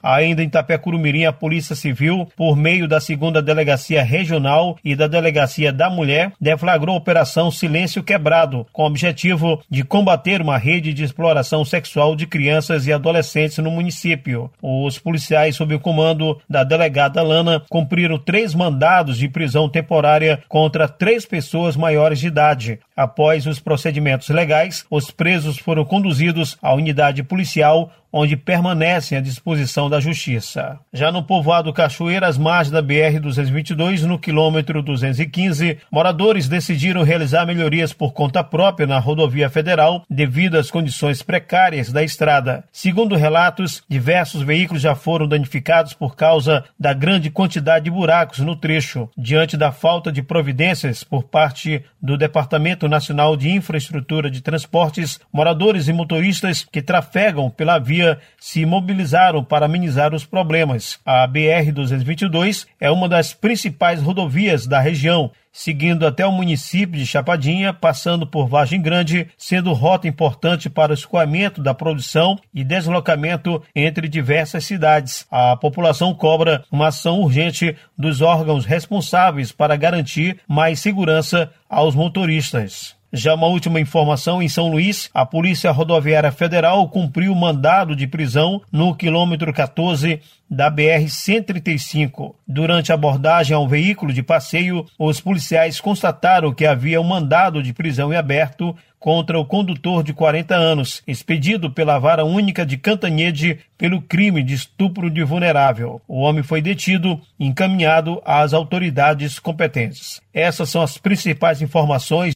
Ainda em Itapecuru-Mirim, a Polícia Civil, por meio da 2ª Delegacia Regional e da Delegacia da Mulher, deflagrou a Operação Silêncio Quebrado, com o objetivo de combater uma rede de exploração sexual de crianças e adolescentes no município. Os policiais, sob o comando da delegada Lana, cumpriram 3 mandados de prisão temporária contra 3 pessoas maiores de idade. Após os procedimentos legais, os presos foram conduzidos à unidade policial, onde permanecem à disposição da Justiça. Já no povoado Cachoeira, às margens da BR-222, no quilômetro 215, moradores decidiram realizar melhorias por conta própria na rodovia federal devido às condições precárias da estrada. Segundo relatos, diversos veículos já foram danificados por causa da grande quantidade de buracos no trecho. Diante da falta de providências por parte do Departamento Nacional de Infraestrutura de Transportes, moradores e motoristas que trafegam pela via se mobilizaram para amenizar os problemas. A BR-222 é uma das principais rodovias da região, seguindo até o município de Chapadinha, passando por Vargem Grande, sendo rota importante para o escoamento da produção e deslocamento entre diversas cidades. A população cobra uma ação urgente dos órgãos responsáveis para garantir mais segurança aos motoristas. Já uma última informação, em São Luís, a Polícia Rodoviária Federal cumpriu mandado de prisão no quilômetro 14 da BR-135. Durante a abordagem a um veículo de passeio, os policiais constataram que havia um mandado de prisão em aberto contra o condutor de 40 anos, expedido pela Vara Única de Cantanhede pelo crime de estupro de vulnerável. O homem foi detido e encaminhado às autoridades competentes. Essas são as principais informações.